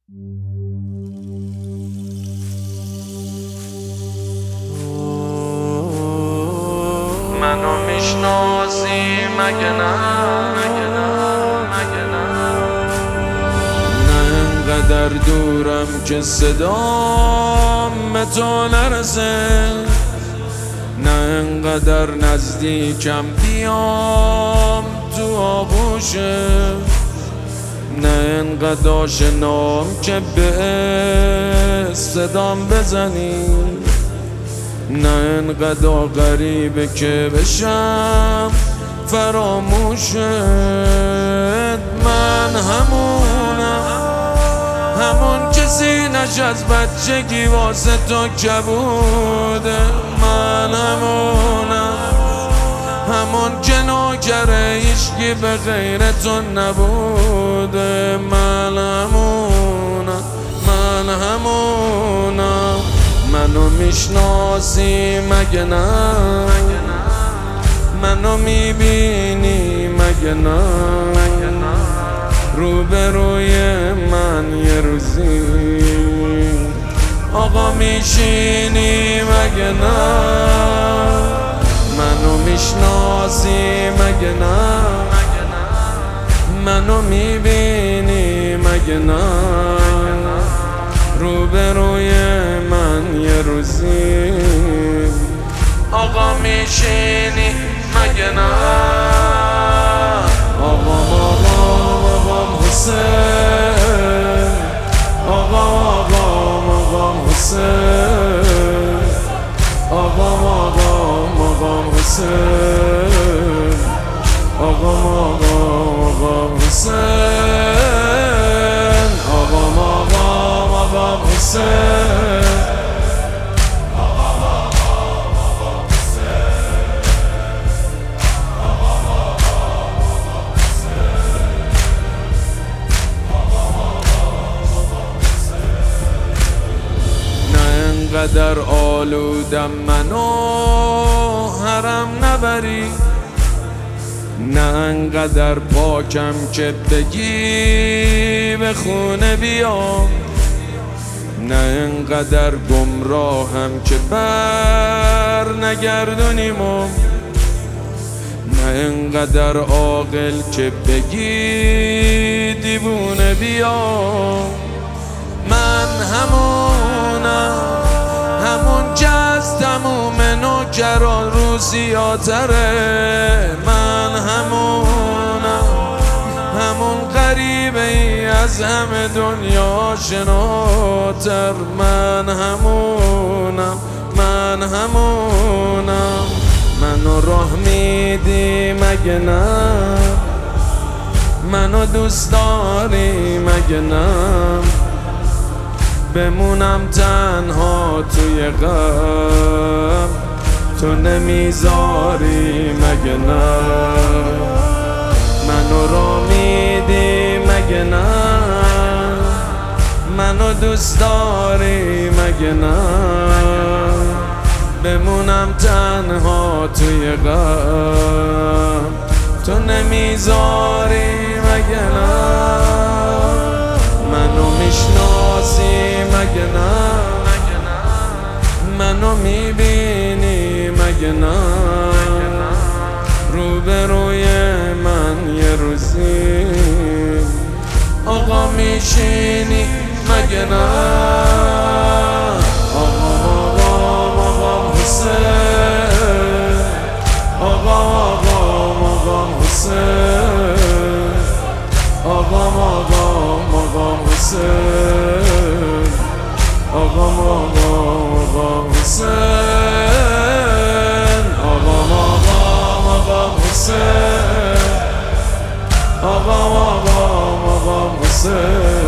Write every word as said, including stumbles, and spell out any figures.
منو میشناسی مگه نه مگه نه مگه نه نه انقدر دورم که صدام به تو نرسه، نه انقدر نزدیکم بیام تو آغوشه، نه انقدر آشنام که به صدام بزنی، نه انقدر غریبه که بشم فراموشت. من همونم، همون کسی نش از بچگی واسه تو کبوده. من همونم، همون که نوکره هیچکی به غیر تو نبوده. من همونم، من همونم. منو میشناسی مگه نه، منو میبینی مگه نه، روبروی من یه روزی آقا میشینی مگه نه. منو میشناسی مگه نه، منو میبینی مگه نه، روبروی من یه روزی آقا میشینی مگه نه. آقا آقا آقا حسین، آقا آقا آقا حسین، آقا آقا آقا حسین، آقا آقا آقا حسین، آقا آقا آقا حسین. انقدر آلودم منو حرم نبری، نه انقدر پاکم که بگی به خونه بیام، نه انقدر گمراهم که بر نگردونیمو، نه انقدر عاقل که بگی دیوونه بیام. من همونم، همون که از تموم نوکران رو زیادتره. من همونم، همون غریبه ای از همه دنیا شناتر. من همونم، من همونم. منو راه میدی مگه نه، منو دوست داری مگه نه، بمونم تنها توی غم تو نمیذاری مگه نه. منو را میدی مگه نه، منو دوست داری مگه نه، بمونم تنها توی غم تو نمیذاری مگه نه. منو میشناسی مگه نه، منو میبینی مگه نه، روبروی من یه روزی آقا میشینی مگه نه. آقا آقا آقا حسین، آقا آقا آقا حسین، آقا آقا آقا حسین، آقا آقا آقا حسین، آقا آقا آقا حسین، آقا آقا آقا حسین.